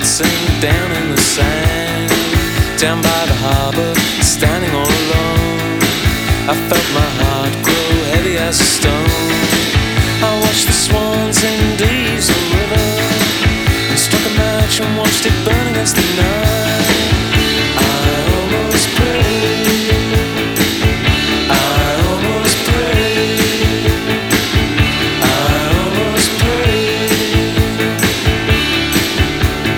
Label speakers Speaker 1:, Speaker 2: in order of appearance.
Speaker 1: sink down in the sand. Down by the harbour, standing all alone, I felt my heart grow heavy as a stone. I watched the swans in Deason River, and struck a match and watched it burn against the night.